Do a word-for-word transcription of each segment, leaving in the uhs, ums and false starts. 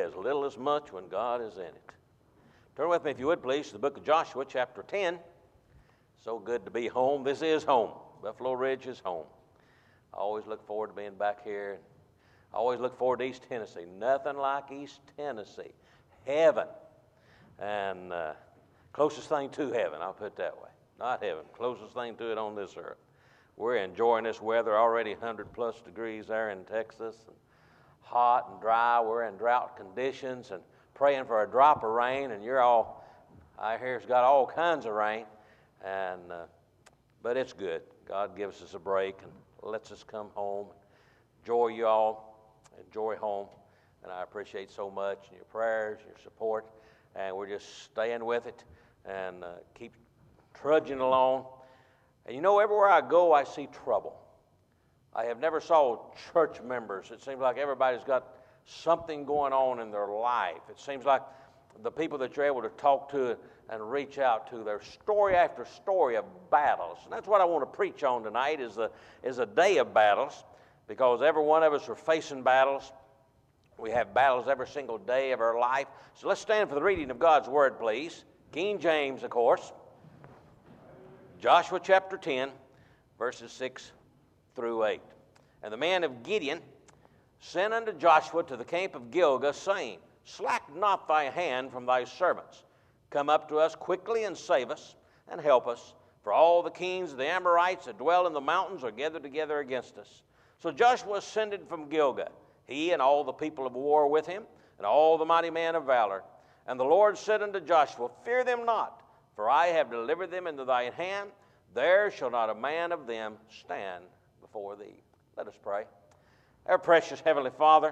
as little as much when God is in it. Turn with me, if you would, please, to the book of Joshua, chapter ten. So good to be home. This is home. Buffalo Ridge is home. I always look forward to being back here. I always look forward to East Tennessee. Nothing like East Tennessee. Heaven. And uh, closest thing to heaven, I'll put it that way. Not heaven. Closest thing to it on this earth. We're enjoying this weather, already one hundred plus degrees there in Texas. And hot and dry. We're in drought conditions and praying for a drop of rain. And you're all, I hear it's got all kinds of rain. And uh, but it's good. God gives us a break and lets us come home. Enjoy you all. Enjoy home. And I appreciate so much your prayers, your support. And we're just staying with it and uh, keep trudging along. And you know, everywhere I go, I see trouble. I have never saw church members. It seems like everybody's got something going on in their life. It seems like the people that you're able to talk to and reach out to, there's story after story of battles. And that's what I want to preach on tonight is a, is a day of battles, because every one of us are facing battles. We have battles every single day of our life. So let's stand for the reading of God's Word, please. King James, of course. Joshua chapter ten, verses six through eight. And the man of Gideon sent unto Joshua to the camp of Gilgal, saying, Slack not thy hand from thy servants. Come up to us quickly and save us, and help us. For all the kings of the Amorites that dwell in the mountains are gathered together against us. So Joshua ascended from Gilgal, he and all the people of war with him, and all the mighty men of valor. And the Lord said unto Joshua, Fear them not, for I have delivered them into thine hand. There shall not a man of them stand before thee. Let us pray. Our precious Heavenly Father,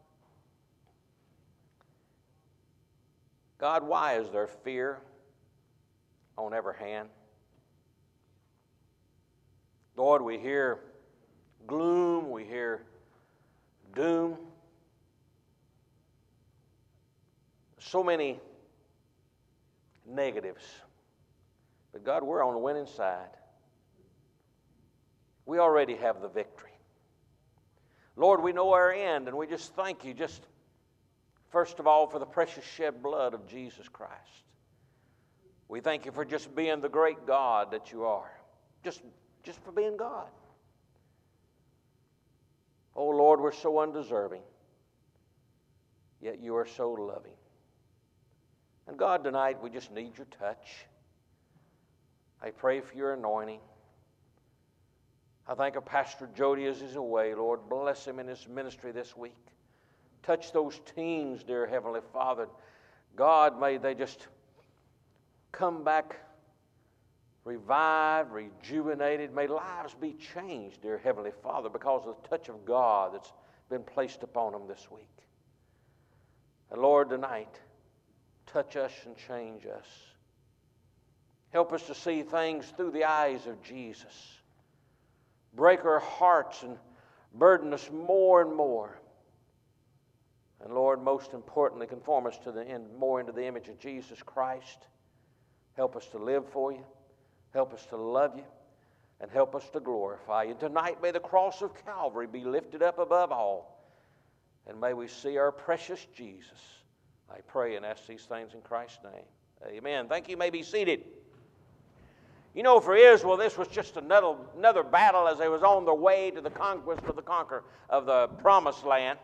God, why is there fear on every hand? Lord, we hear gloom, we hear doom. So many negatives. But God, we're on the winning side. We already have the victory. Lord, we know our end, and we just thank you, just first of all, for the precious shed blood of Jesus Christ. We thank you for just being the great God that you are. Just, just for being God. Oh, Lord, we're so undeserving, yet you are so loving. And God, tonight, we just need your touch. I pray for your anointing. I thank of Pastor Jody as he's away. Lord, bless him in his ministry this week. Touch those teens, dear Heavenly Father. God, may they just come back revived, rejuvenated. May lives be changed, dear Heavenly Father, because of the touch of God that's been placed upon them this week. And Lord, tonight, touch us and change us. Help us to see things through the eyes of Jesus. Break our hearts and burden us more and more. And Lord, most importantly, conform us to the end, more into the image of Jesus Christ. Help us to live for you. Help us to love you. And help us to glorify you. Tonight, may the cross of Calvary be lifted up above all. And may we see our precious Jesus. I pray and ask these things in Christ's name. Amen. Thank you. You may be seated. You know, for Israel, this was just another, another battle as they was on their way to the conquest of the conquer of the promised land.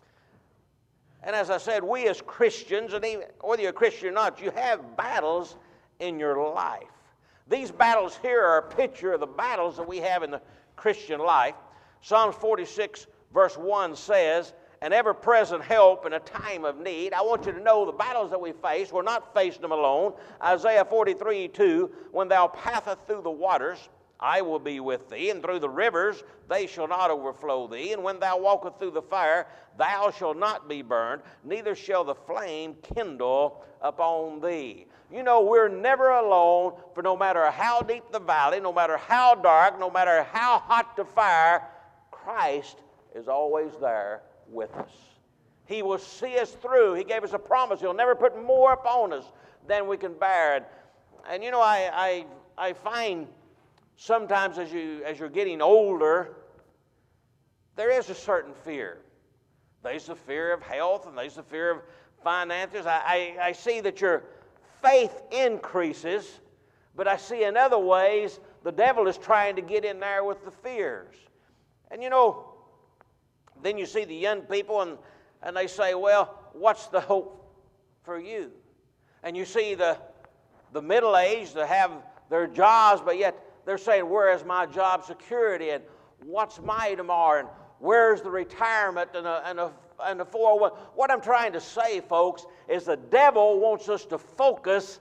And as I said, we as Christians, and even, whether you're a Christian or not, you have battles in your life. These battles here are a picture of the battles that we have in the Christian life. Psalms forty-six, verse one says, an ever-present help in a time of need. I want you to know the battles that we face, we're not facing them alone. Isaiah forty-three, two, when thou passest through the waters, I will be with thee, and through the rivers they shall not overflow thee. And when thou walkest through the fire, thou shalt not be burned, neither shall the flame kindle upon thee. You know, we're never alone, for no matter how deep the valley, no matter how dark, no matter how hot the fire, Christ is always there with us. He will see us through. He gave us a promise. He'll never put more upon us than we can bear. And, and you know, I, I, I find sometimes as, you, as you're getting older, there is a certain fear. There's the fear of health, and there's the fear of finances. I, I, I see that your faith increases, but I see in other ways the devil is trying to get in there with the fears. And you know, then you see the young people, and, and they say, well, what's the hope for you? And you see the, the middle-aged that have their jobs, but yet they're saying, where is my job security? And what's my tomorrow? And where's the retirement and the, and the, and the four oh one? What I'm trying to say, folks, is the devil wants us to focus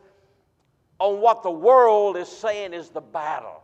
on what the world is saying is the battle.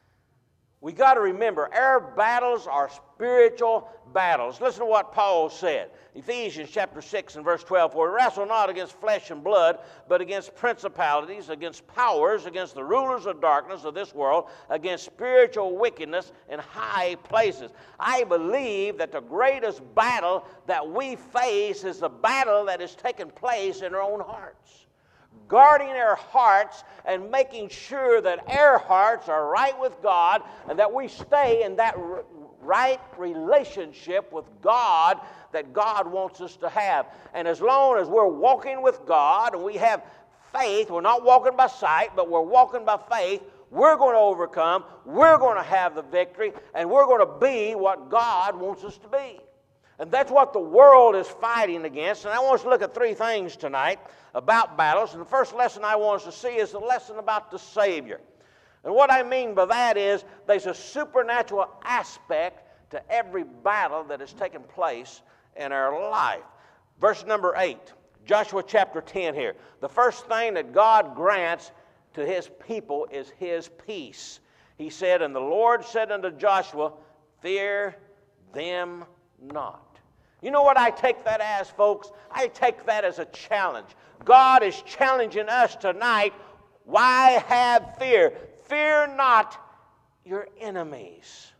We got to remember, our battles are spiritual battles. Listen to what Paul said. Ephesians chapter six and verse twelve, for we wrestle not against flesh and blood, but against principalities, against powers, against the rulers of darkness of this world, against spiritual wickedness in high places. I believe that the greatest battle that we face is the battle that is taking place in our own hearts. Guarding our hearts and making sure that our hearts are right with God and that we stay in that r- right relationship with God that God wants us to have. And as long as we're walking with God and we have faith, we're not walking by sight, but we're walking by faith, we're going to overcome, we're going to have the victory, and we're going to be what God wants us to be. And that's what the world is fighting against. And I want us to look at three things tonight about battles. And the first lesson I want us to see is the lesson about the Savior. And what I mean by that is there's a supernatural aspect to every battle that has taken place in our life. Verse number eight, Joshua chapter ten here. The first thing that God grants to His people is His peace. He said, and the Lord said unto Joshua, fear them not. You know what I take that as, folks? I take that as a challenge. God is challenging us tonight. Why have fear? Fear not your enemies.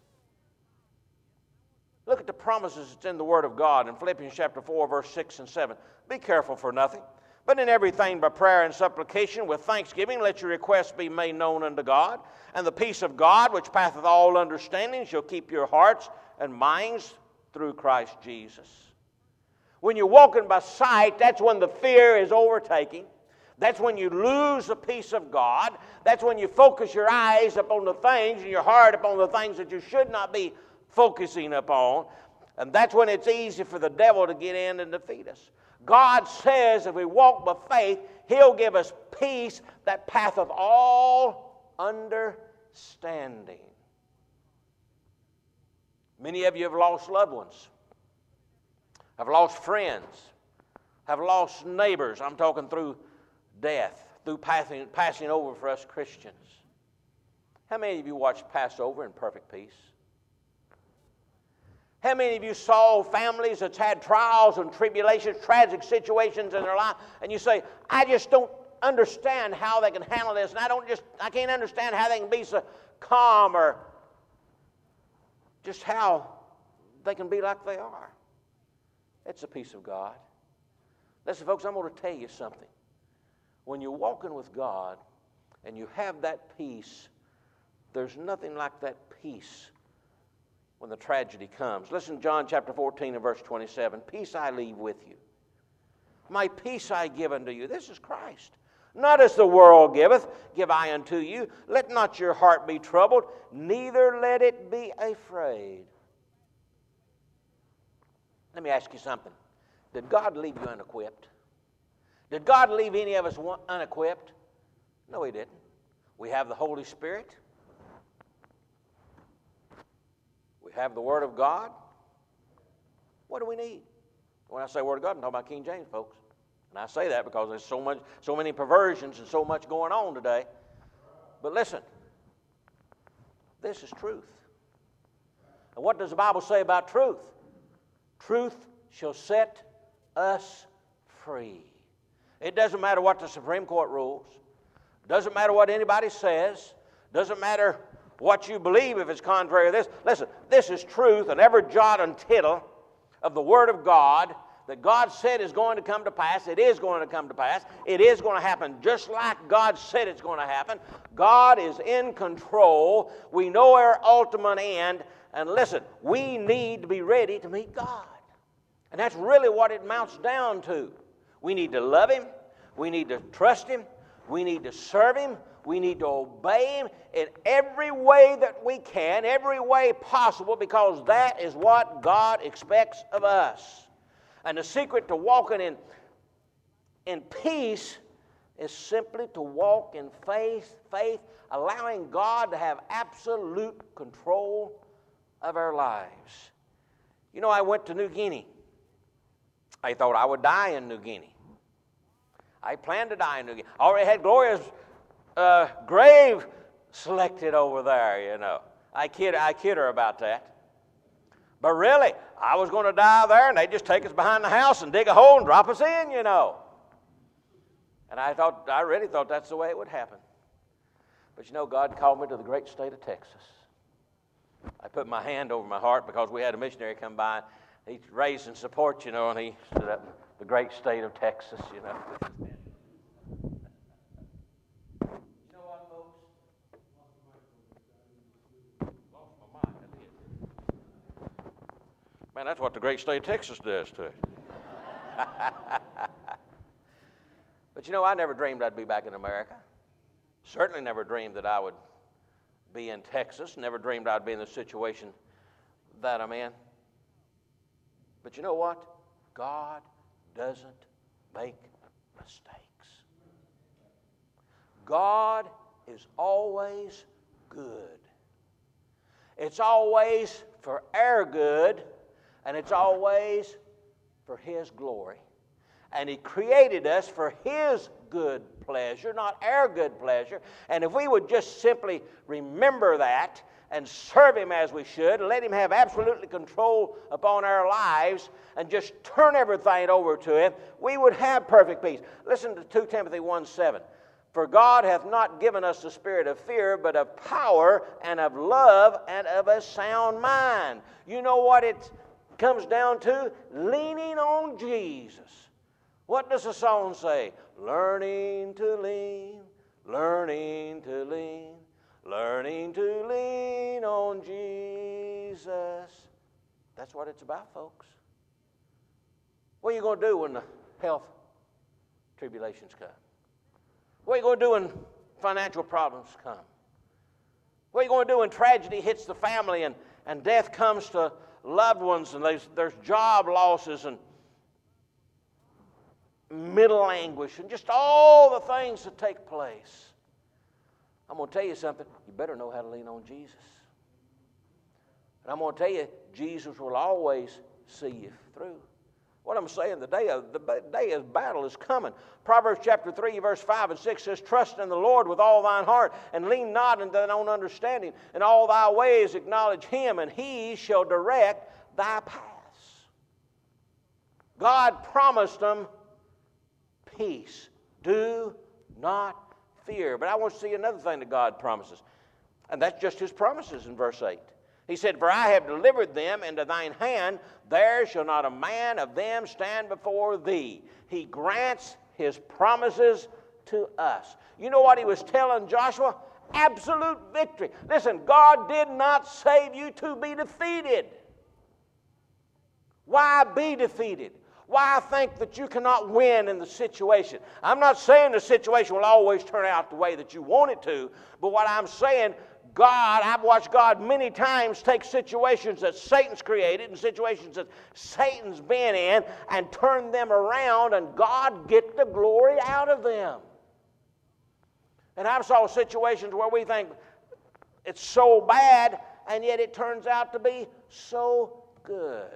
Look at the promises that's in the Word of God in Philippians chapter four, verse six and seven. Be careful for nothing, but in everything by prayer and supplication with thanksgiving let your requests be made known unto God. And the peace of God, which passeth all understanding, shall keep your hearts and minds through Christ Jesus. When you're walking by sight, that's when the fear is overtaking. That's when you lose the peace of God. That's when you focus your eyes upon the things and your heart upon the things that you should not be focusing upon. And that's when it's easy for the devil to get in and defeat us. God says if we walk by faith, He'll give us peace that passeth all understanding. Many of you have lost loved ones, have lost friends, have lost neighbors. I'm talking through death, through passing, passing over for us Christians. How many of you watched Passover in perfect peace? How many of you saw families that's had trials and tribulations, tragic situations in their life, and you say, I just don't understand how they can handle this, and I don't just, I can't understand how they can be so calm or just how they can be like they are. It's the peace of God. Listen, folks, I'm going to tell you something. When you're walking with God and you have that peace, there's nothing like that peace when the tragedy comes. Listen to John chapter fourteen and verse twenty-seven. Peace I leave with you. My peace I give unto you. This is Christ. Not as the world giveth, give I unto you. Let not your heart be troubled, neither let it be afraid. Let me ask you something. Did God leave you unequipped? Did God leave any of us unequipped? No, He didn't. We have the Holy Spirit. We have the Word of God. What do we need? When I say Word of God, I'm talking about King James, folks. And I say that because there's so much, so many perversions and so much going on today. But listen, this is truth. And what does the Bible say about truth? Truth shall set us free. It doesn't matter what the Supreme Court rules. Doesn't matter what anybody says. Doesn't matter what you believe if it's contrary to this. Listen, this is truth, and every jot and tittle of the Word of God that God said is going to come to pass, it is going to come to pass. It is going to happen just like God said it's going to happen. God is in control. We know our ultimate end. And listen, we need to be ready to meet God. And that's really what it amounts down to. We need to love Him. We need to trust Him. We need to serve Him. We need to obey Him in every way that we can, every way possible, because that is what God expects of us. And the secret to walking in, in peace is simply to walk in faith, faith, allowing God to have absolute control of our lives. You know, I went to New Guinea. I thought I would die in New Guinea. I planned to die in New Guinea. I already had Gloria's uh, grave selected over there, you know. I kid, I kid her about that. But really, I was going to die there, and they'd just take us behind the house and dig a hole and drop us in, you know. And I thought, I really thought that's the way it would happen. But you know, God called me to the great state of Texas. I put my hand over my heart because we had a missionary come by. He raised in support, you know, and he stood up, the great state of Texas, you know. You know what, folks? Lost my mind, I did. Man, that's what the great state of Texas does to it. But you know, I never dreamed I'd be back in America. Certainly never dreamed that I would be in Texas. Never dreamed I'd be in the situation that I'm in. But you know what? God doesn't make mistakes. God is always good. It's always for our good, and it's always for His glory. And He created us for His good pleasure, not our good pleasure. And if we would just simply remember that and serve Him as we should, and let Him have absolutely control upon our lives, and just turn everything over to Him, we would have perfect peace. Listen to Second Timothy one seven. For God hath not given us the spirit of fear, but of power and of love and of a sound mind. You know what it comes down to? Leaning on Jesus. What does the song say? Learning to lean, learning to lean, learning to lean on Jesus. That's what it's about, folks. What are you going to do when the health tribulations come? What are you going to do when financial problems come? What are you going to do when tragedy hits the family and, and death comes to loved ones, and there's, there's job losses and middle anguish and just all the things that take place? I'm going to tell you something. You better know how to lean on Jesus. And I'm going to tell you, Jesus will always see you through. What I'm saying, the day of the day of battle is coming. Proverbs chapter three, verse five and six says, Trust in the Lord with all thine heart, and lean not into thine own understanding. In all thy ways acknowledge Him, and He shall direct thy paths. God promised them peace. Do not fear. But I want to see another thing that God promises. And that's just His promises in verse eight. He said, For I have delivered them into thine hand, there shall not a man of them stand before thee. He grants His promises to us. You know what He was telling Joshua? Absolute victory. Listen, God did not save you to be defeated. Why be defeated? Why think that you cannot win in the situation? I'm not saying the situation will always turn out the way that you want it to, but what I'm saying, God, I've watched God many times take situations that Satan's created and situations that Satan's been in and turn them around, and God get the glory out of them. And I've saw situations where we think it's so bad, and yet it turns out to be so good.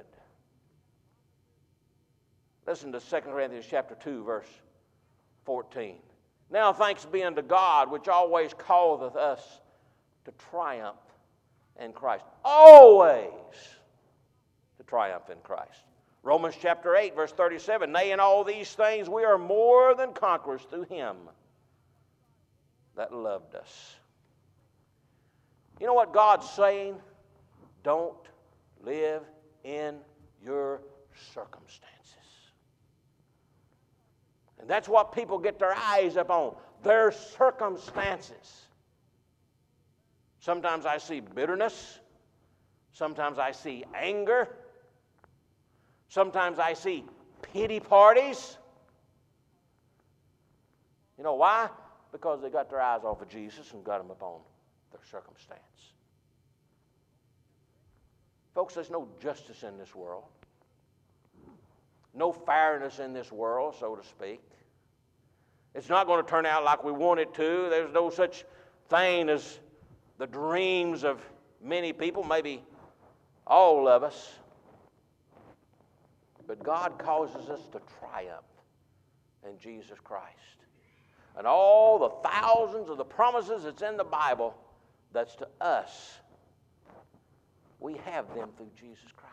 Listen to Second Corinthians chapter two, verse fourteen. Now thanks be unto God, which always calleth us to triumph in Christ. Always to triumph in Christ. Romans chapter eight, verse thirty-seven. Nay, in all these things we are more than conquerors through Him that loved us. You know what God's saying? Don't live in your circumstances. And that's what people get their eyes up on, their circumstances. Sometimes I see bitterness. Sometimes I see anger. Sometimes I see pity parties. You know why? Because they got their eyes off of Jesus and got them upon their circumstance. Folks, there's no justice in this world. No fairness in this world, so to speak. It's not going to turn out like we want it to. There's no such thing as the dreams of many people, maybe all of us. But God causes us to triumph in Jesus Christ. And all the thousands of the promises that's in the Bible, that's to us. We have them through Jesus Christ.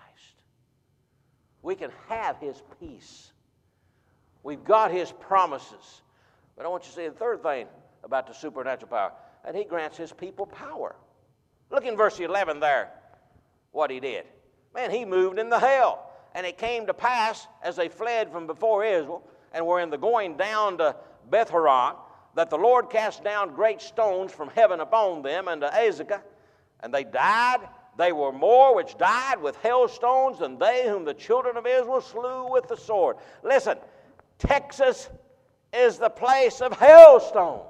We can have His peace. We've got His promises. But I want you to see the third thing about the supernatural power, and He grants His people power. Look in verse eleven there, what He did. Man, He moved in the hell. And it came to pass, as they fled from before Israel, and were in the going down to Beth-horon, that the Lord cast down great stones from heaven upon them and to Azekah, and they died. They were more which died with hailstones than they whom the children of Israel slew with the sword. Listen, Texas is the place of hailstones.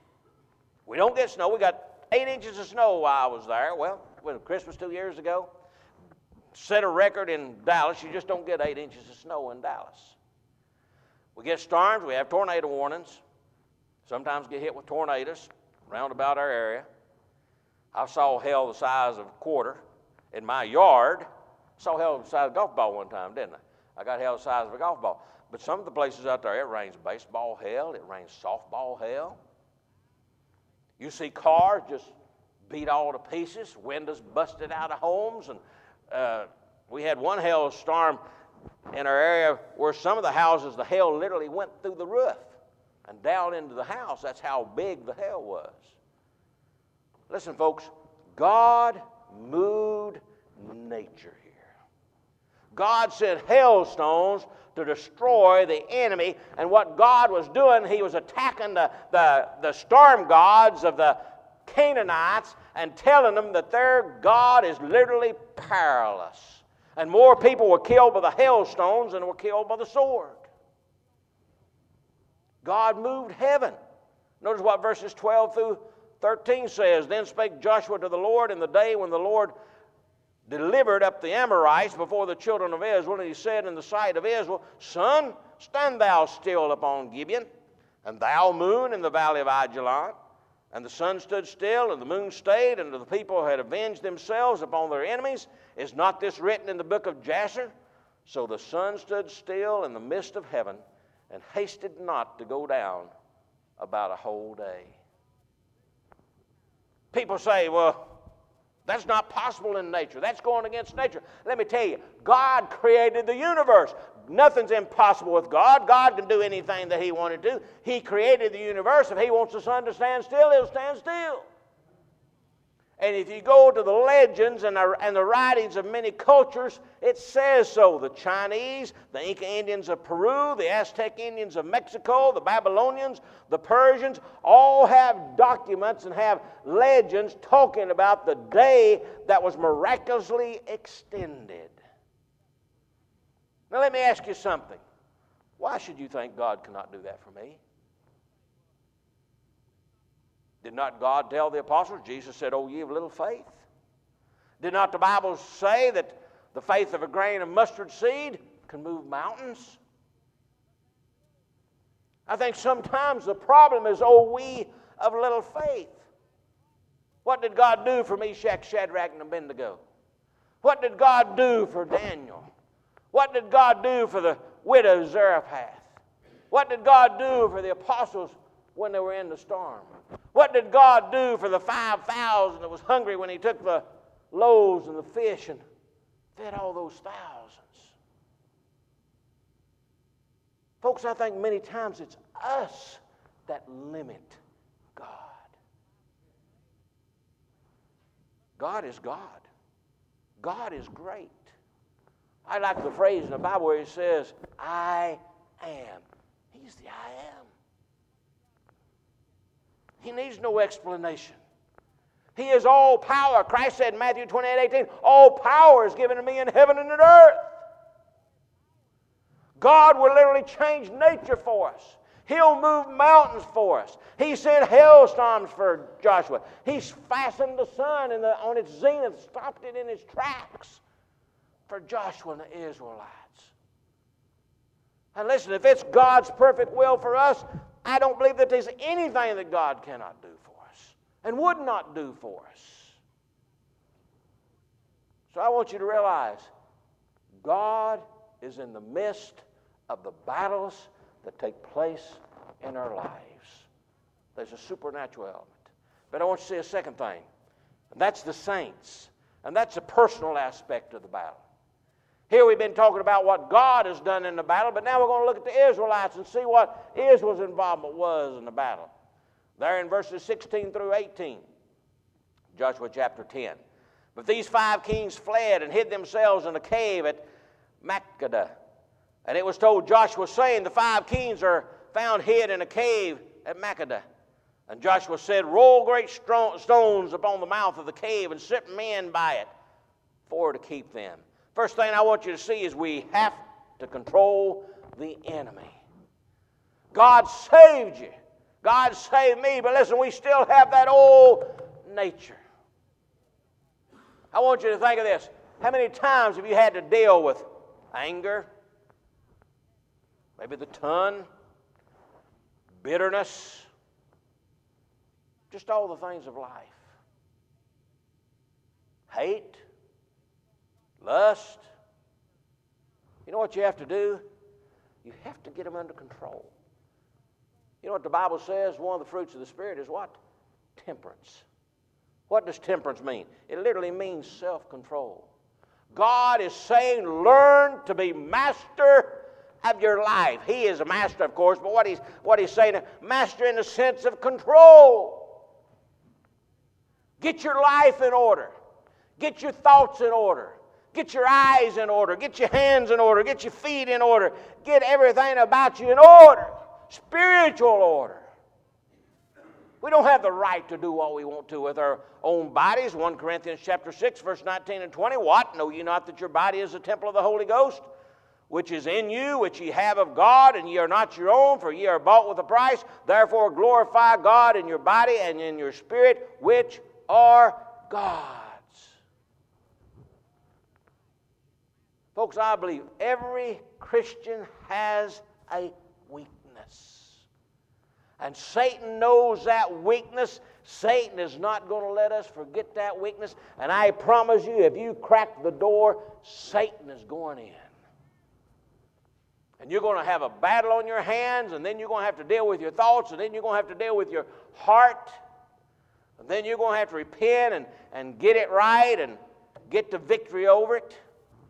We don't get snow. We got eight inches of snow while I was there. Well, when Christmas two years ago, set a record in Dallas. You just don't get eight inches of snow in Dallas. We get storms. We have tornado warnings. Sometimes get hit with tornadoes round about our area. I saw hail the size of a quarter in my yard. I saw hail the size of a golf ball one time, didn't I? I got hail the size of a golf ball. But some of the places out there, it rains baseball hail. It rains softball hail. You see cars just beat all to pieces. Windows busted out of homes. And uh, we had one hailstorm in our area where some of the houses, the hail literally went through the roof and down into the house. That's how big the hail was. Listen, folks, God moved nature here. God sent hailstones to destroy the enemy, and what God was doing, He was attacking the, the, the storm gods of the Canaanites and telling them that their God is literally powerless. And more people were killed by the hailstones than were killed by the sword. God moved heaven. Notice what verses twelve through thirteen says. Then spake Joshua to the Lord in the day when the Lord delivered up the Amorites before the children of Israel, and he said in the sight of Israel, Son, stand thou still upon Gibeon, and thou moon in the valley of Ajalon. And the sun stood still, and the moon stayed, and the people had avenged themselves upon their enemies. Is not this written in the book of Jasher? So the sun stood still in the midst of heaven, and hasted not to go down about a whole day. People say, well, that's not possible in nature. That's going against nature. Let me tell you, God created the universe. Nothing's impossible with God. God can do anything that He wanted to. He created the universe. If He wants the sun to stand still, He'll stand still. And if you go to the legends and the, and the writings of many cultures, it says so. The Chinese, the Inca Indians of Peru, the Aztec Indians of Mexico, the Babylonians, the Persians, all have documents and have legends talking about the day that was miraculously extended. Now let me ask you something. Why should you think God cannot do that for me? Did not God tell the apostles? Jesus said, "Oh, ye of little faith." Did not the Bible say that the faith of a grain of mustard seed can move mountains? I think sometimes the problem is, oh, we of little faith. What did God do for Meshach, Shadrach, and Abednego? What did God do for Daniel? What did God do for the widow Zarephath? What did God do for the apostles when they were in the storm? What did God do for the five thousand that was hungry when He took the loaves and the fish and fed all those thousands? Folks, I think many times it's us that limit God. God is God. God is great. I like the phrase in the Bible where He says, I am. He's the I am. He needs no explanation. He is all power. Christ said in Matthew twenty-eight eighteen, all power is given to me in heaven and in earth. God will literally change nature for us. He'll move mountains for us. He sent hailstorms for Joshua. He's fastened the sun in the, on its zenith, stopped it in its tracks for Joshua and the Israelites. And listen, if it's God's perfect will for us, I don't believe that there's anything that God cannot do for us and would not do for us. So I want you to realize God is in the midst of the battles that take place in our lives. There's a supernatural element. But I want you to see a second thing, and that's the saints, and that's the personal aspect of the battle. Here we've been talking about what God has done in the battle, but now we're going to look at the Israelites and see what Israel's involvement was in the battle. There in verses sixteen through eighteen, Joshua chapter ten. But these five kings fled and hid themselves in a cave at Makkedah. And it was told Joshua, saying, the five kings are found hid in a cave at Makkedah. And Joshua said, roll great stones upon the mouth of the cave and set men by it for to keep them. First thing I want you to see is we have to control the enemy. God saved you. God saved me. But listen, we still have that old nature. I want you to think of this. How many times have you had to deal with anger? Maybe the tongue, bitterness, just all the things of life. Hate, lust. You know what you have to do? You have to get them under control. You know what the Bible says? One of the fruits of the Spirit is what? Temperance. What does temperance mean? It literally means self-control. God is saying, learn to be master of your life. He is a master, of course, but what he's, what he's saying, master in the sense of control. Get your life in order. Get your thoughts in order. Get your eyes in order. Get your hands in order. Get your feet in order. Get everything about you in order. Spiritual order. We don't have the right to do what we want to with our own bodies. First Corinthians chapter six, verse nineteen and twenty. What? Know ye not that your body is the temple of the Holy Ghost, which is in you, which ye have of God, and ye are not your own, for ye are bought with a price. Therefore glorify God in your body and in your spirit, which are God's. Folks, I believe every Christian has a weakness. And Satan knows that weakness. Satan is not going to let us forget that weakness. And I promise you, if you crack the door, Satan is going in. And you're going to have a battle on your hands, and then you're going to have to deal with your thoughts, and then you're going to have to deal with your heart. And then you're going to have to repent and, and get it right and get the victory over it.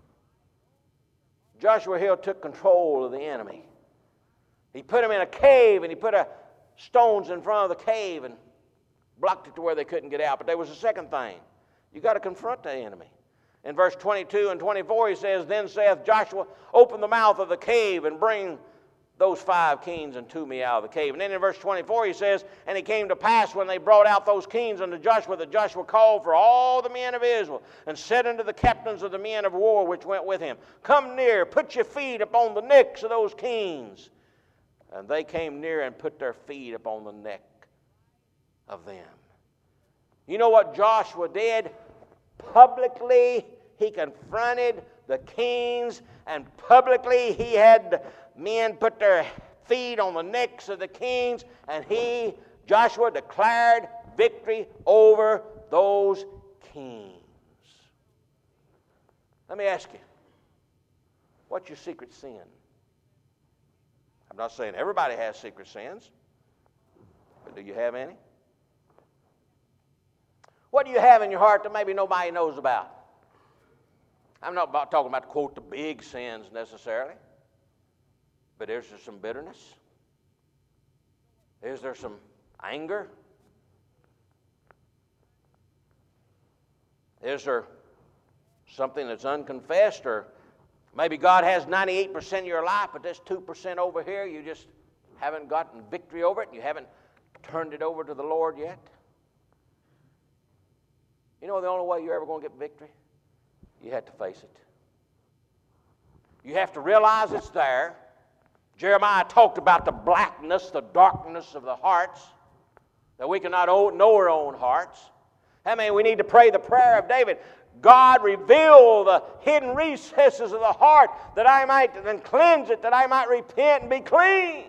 Joshua Hill took control of the enemy. He put him in a cave, and he put a stones in front of the cave and blocked it to where they couldn't get out. But there was a second thing. You got to confront the enemy. In verse twenty-two and twenty-four, he says, then saith Joshua, open the mouth of the cave and bring those five kings unto me out of the cave. And then in verse twenty-four, he says, and it came to pass when they brought out those kings unto Joshua, that Joshua called for all the men of Israel, and said unto the captains of the men of war which went with him, come near, put your feet upon the necks of those kings. And they came near and put their feet upon the neck of them. You know what Joshua did? Publicly, he confronted the kings, and publicly he had men put their feet on the necks of the kings, and he, Joshua, declared victory over those kings. Let me ask you, what's your secret sin? I'm not saying everybody has secret sins, but do you have any? What do you have in your heart that maybe nobody knows about? I'm not about talking about, quote, the big sins necessarily, but is there some bitterness? Is there some anger? Is there something that's unconfessed, or maybe God has ninety-eight percent of your life, but there's two percent over here you just haven't gotten victory over it, and you haven't turned it over to the Lord yet? You know the only way you're ever going to get victory? You have to face it. You have to realize it's there. Jeremiah talked about the blackness, the darkness of the hearts, that we cannot know our own hearts. I mean, we need to pray the prayer of David. God, reveal the hidden recesses of the heart, that I might, and cleanse it, that I might repent and be clean.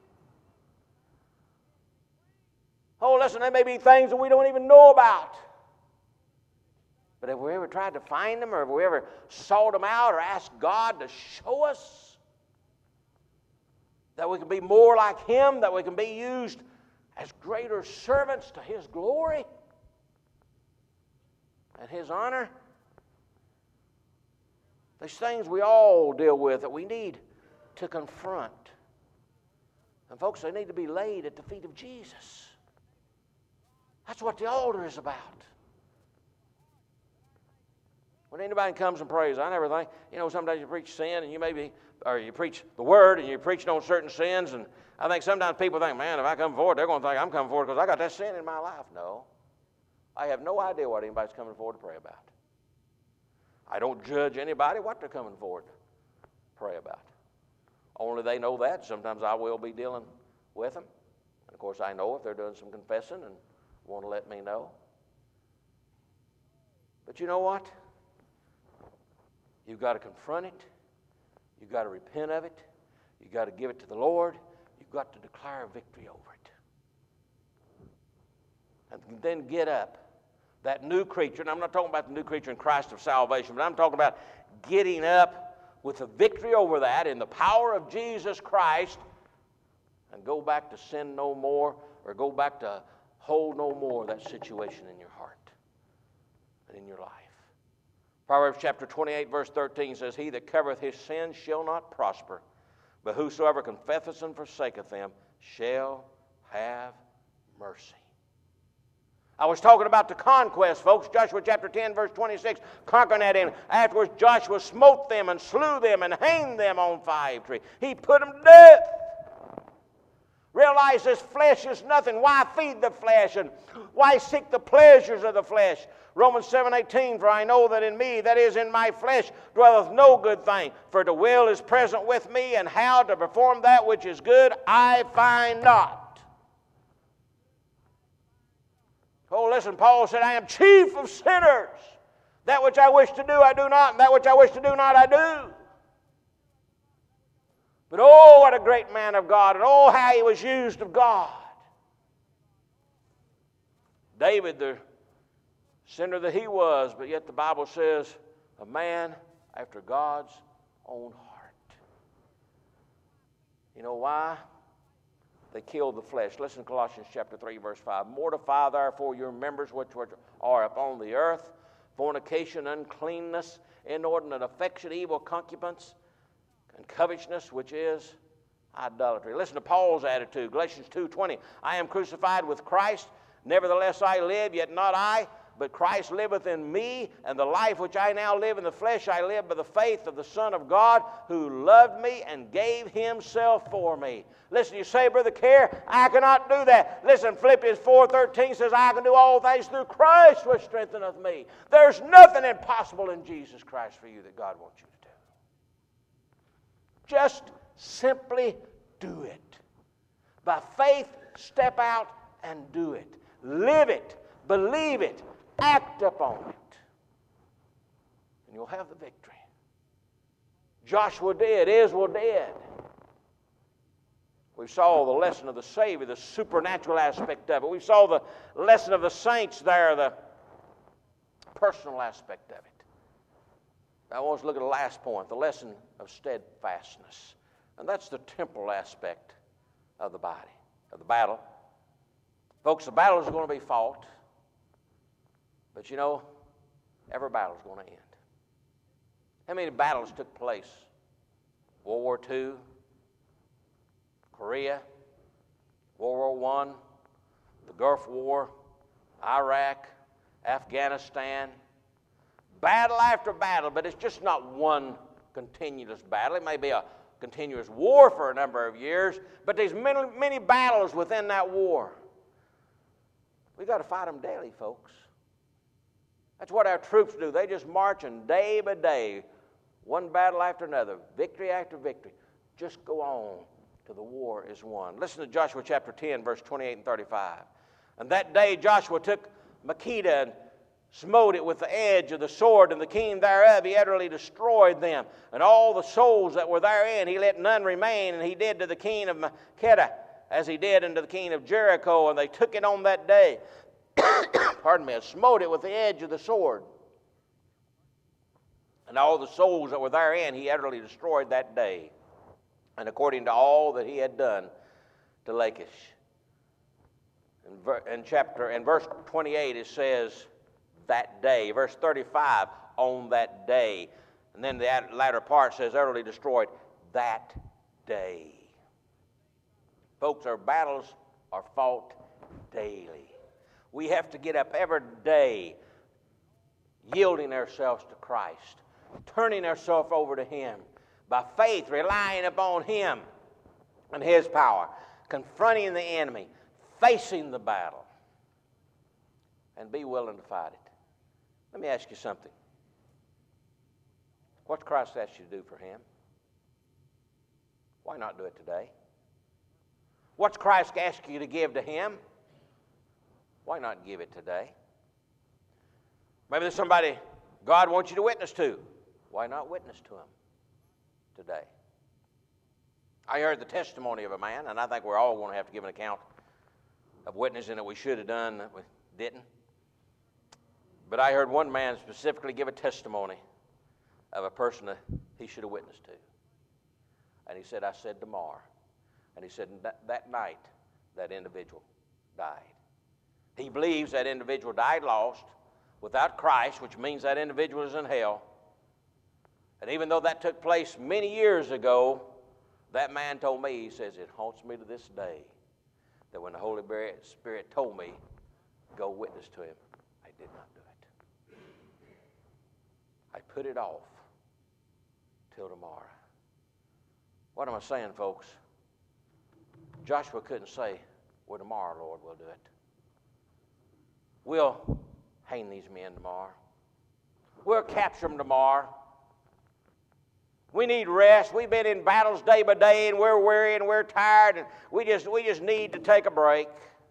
Oh, listen, there may be things that we don't even know about. But have we ever tried to find them, or have we ever sought them out, or asked God to show us that we can be more like Him, that we can be used as greater servants to His glory and His honor? There's things we all deal with that we need to confront. And folks, they need to be laid at the feet of Jesus. That's what the altar is about. When anybody comes and prays, I never think, you know, sometimes you preach sin and you maybe, or you preach the Word and you're preaching on certain sins, and I think sometimes people think, man, if I come forward, they're going to think I'm coming forward because I got that sin in my life. No. I have no idea what anybody's coming forward to pray about. I don't judge anybody what they're coming forward to pray about. Only they know that. Sometimes I will be dealing with them. And of course, I know if they're doing some confessing and want to let me know. But you know what? You've got to confront it. You've got to repent of it. You've got to give it to the Lord. You've got to declare victory over it. And then get up. That new creature, and I'm not talking about the new creature in Christ of salvation, but I'm talking about getting up with a victory over that in the power of Jesus Christ, and go back to sin no more, or go back to hold no more of that situation in your heart and in your life. Proverbs chapter twenty-eight, verse thirteen says, He that covereth his sins shall not prosper, but whosoever confesseth and forsaketh them shall have mercy. I was talking about the conquest, folks. Joshua chapter ten, verse twenty-six, conquering that enemy. Afterwards, Joshua smote them and slew them and hanged them on five trees. He put them to death. Realize this flesh is nothing. Why feed the flesh, and why seek the pleasures of the flesh? Romans seven eighteen, for I know that in me, that is in my flesh, dwelleth no good thing. For the will is present with me, and how to perform that which is good I find not. Oh, listen, Paul said, I am chief of sinners. That which I wish to do, I do not, and that which I wish to do not, I do. But oh, what a great man of God, and oh, how he was used of God. David, the sinner that he was, but yet the Bible says, a man after God's own heart. You know why? They killed the flesh. Listen to Colossians chapter three, verse five. Mortify therefore your members which are upon the earth, fornication, uncleanness, inordinate affection, evil concubines, and covetousness, which is idolatry. Listen to Paul's attitude. Galatians two twenty. I am crucified with Christ. Nevertheless I live, yet not I, but Christ liveth in me, and the life which I now live in the flesh I live by the faith of the Son of God, who loved me and gave himself for me. Listen, you say, Brother Kerr, I cannot do that. Listen, Philippians four thirteen says, I can do all things through Christ which strengtheneth me. There's nothing impossible in Jesus Christ for you that God wants you to do. Just simply do it. By faith, step out and do it. Live it. Believe it. Act upon it. And you'll have the victory. Joshua did. Israel did. We saw the lesson of the Savior, the supernatural aspect of it. We saw the lesson of the saints there, the personal aspect of it. I want us to look at the last point, the lesson of steadfastness. And that's the temporal aspect of the body, of the battle. Folks, the battle is going to be fought. But you know, every battle is going to end. How many battles took place? World War Two, Korea, World War One, the Gulf War, Iraq, Afghanistan. Battle after battle, but it's just not one continuous battle. It may be a continuous war for a number of years, but there's many, many battles within that war. We've got to fight them daily, folks. That's what our troops do. They just march, and day by day, One battle after another, victory after victory. Just go on till the war is won. Listen to Joshua chapter ten, verse twenty-eight and thirty-five. And that day Joshua took Makkedah and smote it with the edge of the sword, and the king thereof he utterly destroyed them. And all the souls that were therein he let none remain, and he did to the king of Makkedah as he did unto the king of Jericho. And they took it on that day, pardon me, and smote it with the edge of the sword. And all the souls that were therein he utterly destroyed that day, and according to all that he had done to Lachish. In, ver- in chapter, in verse twenty-eight it says, that day. Verse thirty-five, on that day. And then the latter part says, utterly destroyed that day. Folks, our battles are fought daily. We have to get up every day yielding ourselves to Christ, turning ourselves over to Him, by faith relying upon Him and His power, confronting the enemy, facing the battle, and be willing to fight it. Let me ask you something. What's Christ asked you to do for Him? Why not do it today? What's Christ asked you to give to Him? Why not give it today? Maybe there's somebody God wants you to witness to. Why not witness to Him today? I heard the testimony of a man, and I think we're all going to have to give an account of witnessing that we should have done that we didn't. But I heard one man specifically give a testimony of a person that he should have witnessed to. And he said, I said tomorrow. And he said, that, that night, that individual died. He believes that individual died lost, without Christ, which means that individual is in hell. And even though that took place many years ago, that man told me, he says, it haunts me to this day that when the Holy Spirit told me, go witness to him, I did not do it. I put it off till tomorrow. What am I saying, folks? Joshua couldn't say, well, tomorrow, Lord, we'll do it. We'll hang these men tomorrow. We'll capture them tomorrow. We need rest. We've been in battles day by day, and we're weary and we're tired, and we just we just need to take a break.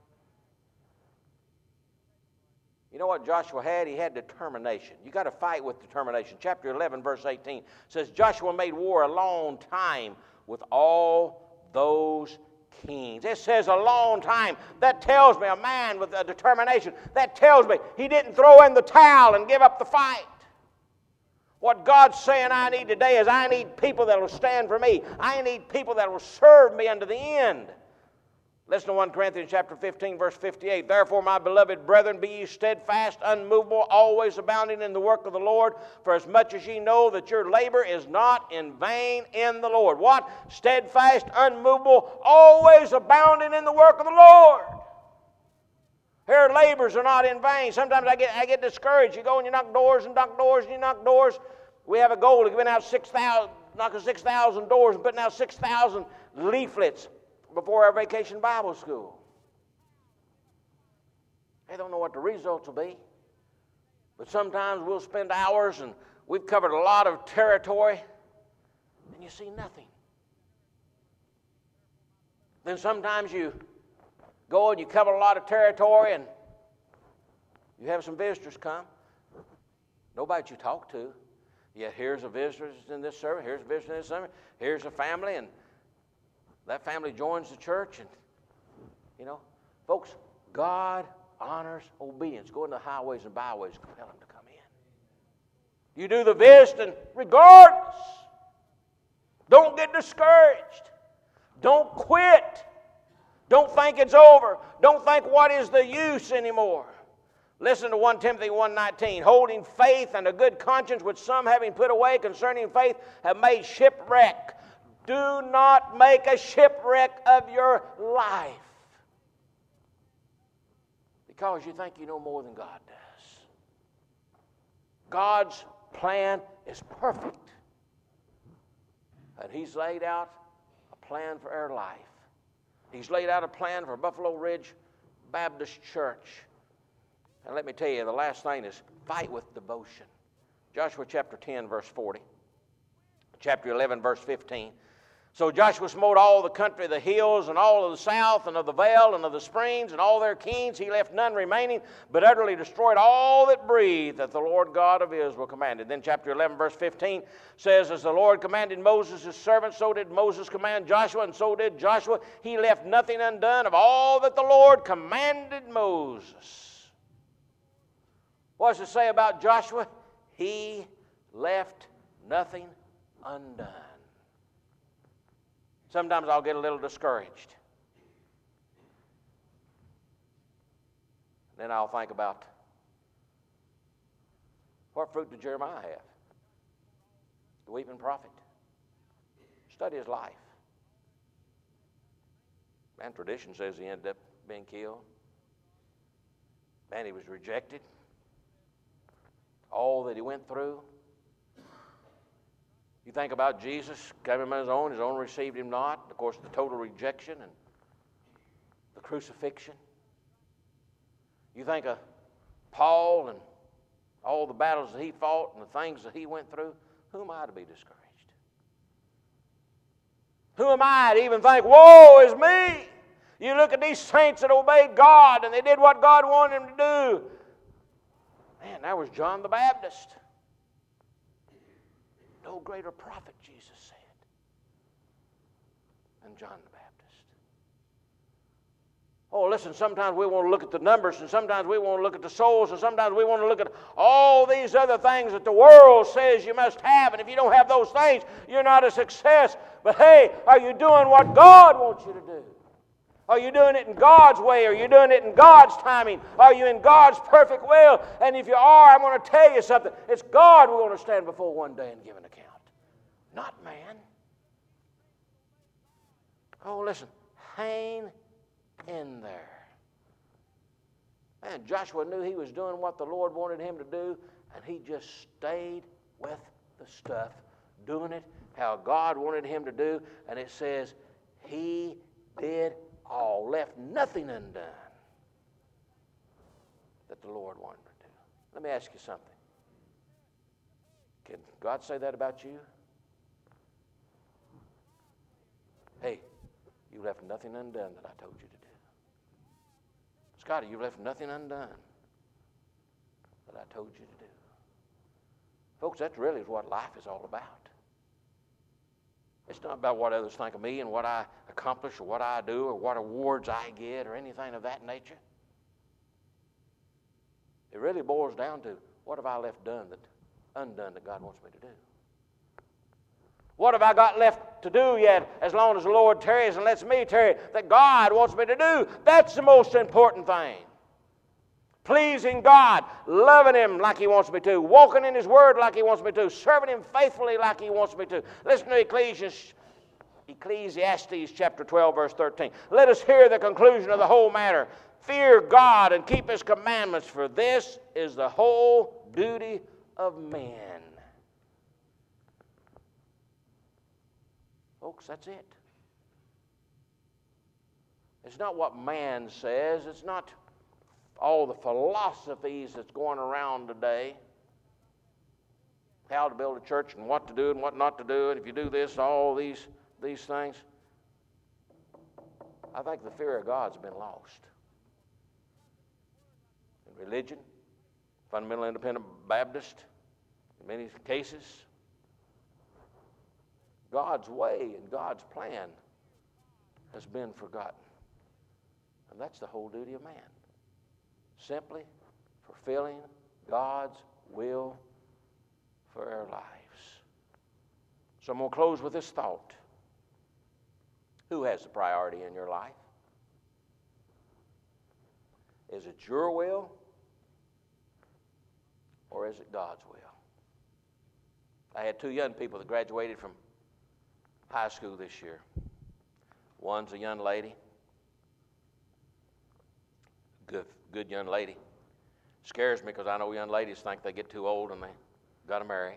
You know what Joshua had? He had determination. You got to fight with determination. Chapter eleven, verse eighteen says, Joshua made war a long time with all those kings. It says a long time. That tells me a man with a determination. That tells me he didn't throw in the towel and give up the fight. What God's saying I need today is I need people that will stand for me. I need people that will serve me unto the end. Listen to First Corinthians chapter fifteen, verse fifty-eight. Therefore, my beloved brethren, be ye steadfast, unmovable, always abounding in the work of the Lord, for as much as ye know that your labor is not in vain in the Lord. What? Steadfast, unmovable, always abounding in the work of the Lord. Your labors are not in vain. Sometimes I get I get discouraged. You go and you knock doors and knock doors and you knock doors. We have a goal of giving out six thousand, knocking six thousand doors and putting out six thousand leaflets before our vacation Bible school. They don't know what the results will be. But sometimes we'll spend hours and we've covered a lot of territory and you see nothing. Then sometimes you go and you cover a lot of territory and you have some visitors come. Nobody you talk to. Yet here's a visitor in this service, here's a visitor in this service, here's a family, and that family joins the church. And, you know, folks, God honors obedience. Go into the highways and byways, compel them to come in. You do the visiting regardless. Don't get discouraged. Don't quit. Don't think it's over. Don't think what is the use anymore. Listen to First Timothy one nineteen. Holding faith and a good conscience, which some having put away concerning faith have made shipwreck. Do not make a shipwreck of your life because you think you know more than God does. God's plan is perfect. And He's laid out a plan for our life. He's laid out a plan for Buffalo Ridge Baptist Church. And let me tell you, the last thing is fight with devotion. Joshua chapter ten, verse forty. chapter eleven, verse fifteen. So Joshua smote all the country, the hills, and all of the south, and of the vale, and of the springs, and all their kings. He left none remaining, but utterly destroyed all that breathed, that the Lord God of Israel commanded. Then chapter eleven, verse fifteen says, as the Lord commanded Moses his servant, so did Moses command Joshua, and so did Joshua. He left nothing undone of all that the Lord commanded Moses. What does it say about Joshua? He left nothing undone. Sometimes I'll get a little discouraged. Then I'll think about, what fruit did Jeremiah have? The weeping prophet. Study his life. Man, tradition says he ended up being killed. Man, he was rejected. All that he went through. You think about Jesus, came on his own, his own received him not. Of course, the total rejection and the crucifixion. You think of Paul and all the battles that he fought and the things that he went through. Who am I to be discouraged? Who am I to even think, woe is me? You look at these saints that obeyed God and they did what God wanted them to do. Man, that was John the Baptist. No greater prophet, Jesus said, than John the Baptist. Oh, listen, sometimes we want to look at the numbers, and sometimes we want to look at the souls, and sometimes we want to look at all these other things that the world says you must have, and if you don't have those things, you're not a success. But hey, are you doing what God wants you to do? Are you doing it in God's way? Are you doing it in God's timing? Are you in God's perfect will? And if you are, I'm going to tell you something. It's God we're going to stand before one day and give an account, not man. Oh, listen, hang in there. Man, Joshua knew he was doing what the Lord wanted him to do, and he just stayed with the stuff, doing it how God wanted him to do, and it says he did all, left nothing undone that the Lord wanted to do. Let me ask you something. Can God say that about you? Hey, you left nothing undone that I told you to do. Scotty, you left nothing undone that I told you to do. Folks, that's really what life is all about. It's not about what others think of me and what I accomplish or what I do or what awards I get or anything of that nature. It really boils down to, what have I left done that undone that God wants me to do? What have I got left to do yet, as long as the Lord tarries and lets me tarry, that God wants me to do? That's the most important thing. Pleasing God, loving Him like He wants me to, walking in His Word like He wants me to, serving Him faithfully like He wants me to. Listen to Ecclesiastes, Ecclesiastes chapter twelve, verse thirteen. Let us hear the conclusion of the whole matter. Fear God and keep His commandments, for this is the whole duty of man. Folks, that's it. It's not what man says. It's not all the philosophies that's going around today. How to build a church and what to do and what not to do. And if you do this, all these, these things. I think the fear of God's been lost. In religion, fundamental independent Baptist, in many cases, God's way and God's plan has been forgotten. And that's the whole duty of man. Simply fulfilling God's will for our lives. So I'm going to close with this thought. Who has the priority in your life? Is it your will or is it God's will? I had two young people that graduated from high school this year. One's a young lady. Good, good young lady. Scares me because I know young ladies think they get too old and they got to marry.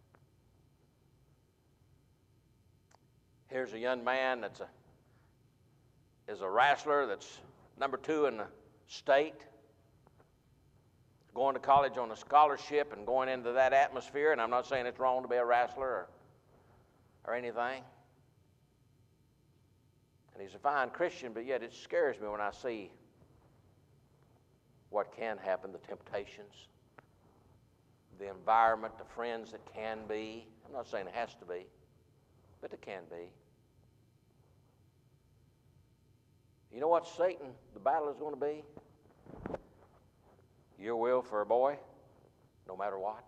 Here's a young man that's a is a wrestler that's number two in the state. Going to college on a scholarship and going into that atmosphere. And I'm not saying it's wrong to be a wrestler or or anything. And he's a fine Christian, but yet it scares me when I see what can happen, the temptations, the environment, the friends that can be. I'm not saying it has to be, but it can be. You know what Satan, the battle is going to be? Your will for a boy, no matter what.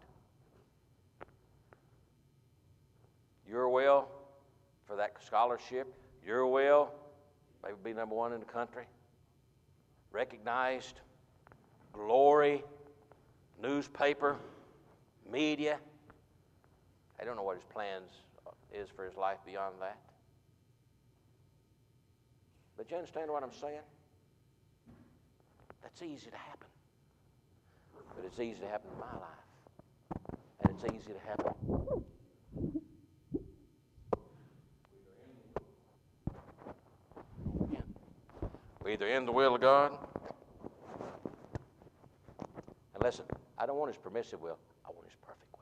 Your will for that scholarship. Your will, maybe be number one in the country. Recognized. Glory. Newspaper. Media. I don't know what his plans is for his life beyond that. But you understand what I'm saying? That's easy to happen. But it's easy to happen in my life. And it's easy to happen. We're either in the will of God. And listen, I don't want his permissive will. I want his perfect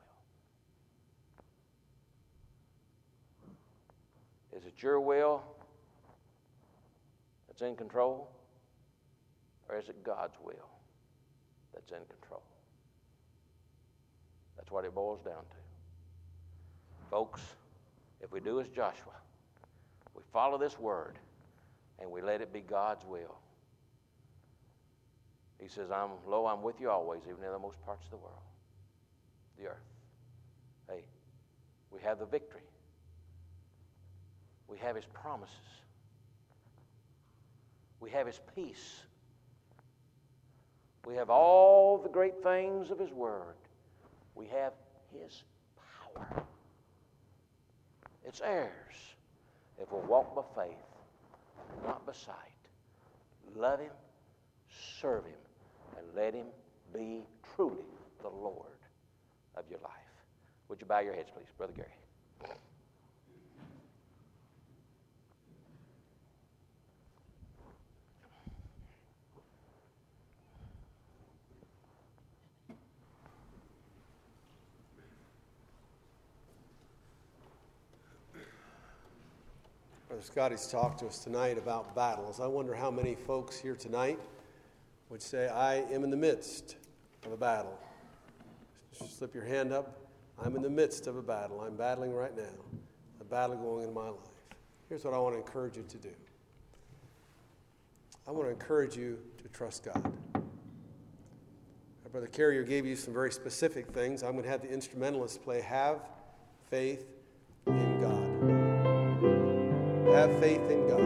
will. Is it your will that's in control? Or is it God's will that's in control? That's what it boils down to. Folks, if we do as Joshua, we follow this word and we let it be God's will. He says, I'm lo, I'm with you always, even in the most parts of the world, the earth. Hey, we have the victory. We have his promises. We have his peace. We have all the great things of his word. We have his power. It's ours if we'll walk by faith, not by sight. Love him, serve him, and let him be truly the Lord of your life. Would you bow your heads, please, Brother Gary? Brother Scotty's talked to us tonight about battles. I wonder how many folks here tonight would say, I am in the midst of a battle. Just slip your hand up. I'm in the midst of a battle. I'm battling right now. A battle going in my life. Here's what I want to encourage you to do. I want to encourage you to trust God. Brother Carrier gave you some very specific things. I'm going to have the instrumentalists play Have Faith in God. Have faith in God.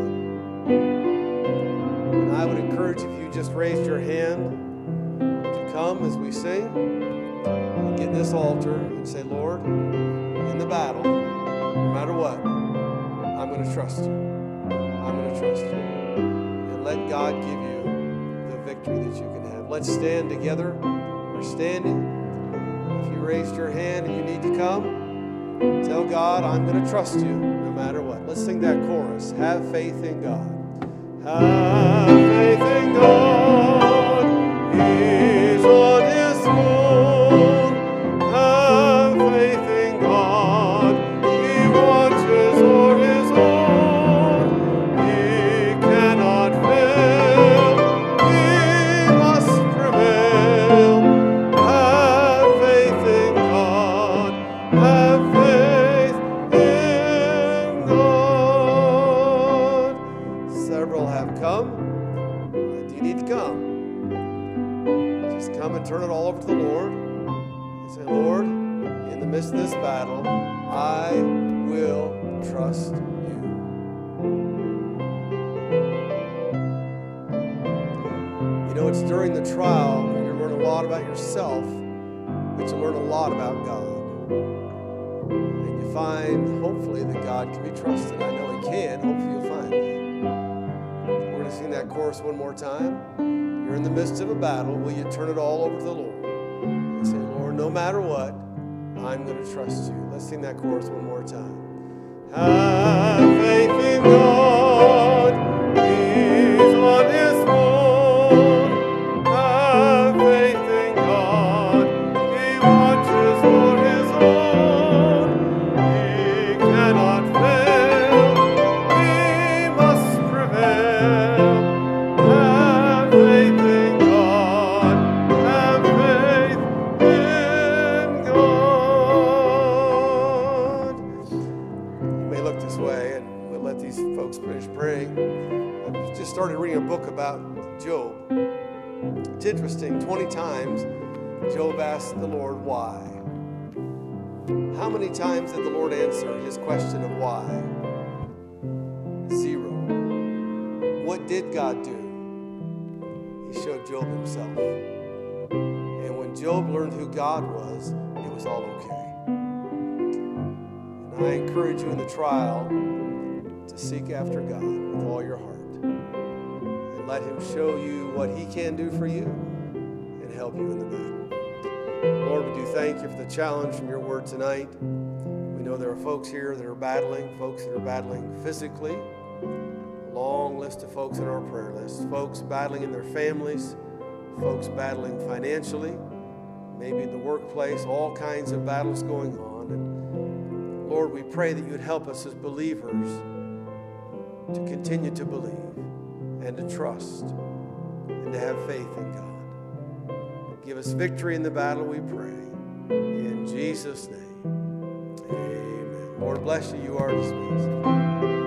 And I would encourage if you just raised your hand to come as we sing and get in this altar and say, Lord, in the battle, no matter what, I'm going to trust you. I'm going to trust you. And let God give you the victory that you can have. Let's stand together. We're standing. If you raised your hand and you need to come, tell God, I'm going to trust you no matter what. Let's sing that chorus. Have faith in God. Have faith in God. He's on his throne. Have faith in God. He watches o'er his own. He cannot fail. He must prevail. Have faith in God. Have faith in God. Several have come. Do you need to come? Just come and turn it all over to the Lord. And say, Lord, in the midst of this battle, I will trust you. You know, it's during the trial when you learn a lot about yourself, but you learn a lot about God. And you find, hopefully, that God can be trusted. I know he can. Hopefully you'll find that. We're going to sing that chorus one more time. You're in the midst of a battle. Will you turn it all over to the Lord? And say, Lord, no matter what, I'm going to trust you. Let's sing that chorus one more time. Have faith in God. He's on his throne. Have faith in God. He watches o'er his own. He cannot just started reading a book about Job. It's interesting, twenty times Job asked the Lord why. How many times did the Lord answer his question of why? Zero. What did God do? He showed Job himself. And when Job learned who God was, it was all okay. And I encourage you in the trial to seek after God with all your heart. And let him show you what he can do for you and help you in the battle. Lord, we do thank you for the challenge from your word tonight. We know there are folks here that are battling, folks that are battling physically. Long list of folks on our prayer list. Folks battling in their families, folks battling financially, maybe in the workplace, all kinds of battles going on. And Lord, we pray that you'd help us as believers to continue to believe and to trust and to have faith in God. Give us victory in the battle, we pray. In Jesus' name, amen. Lord bless you. You are dismissed.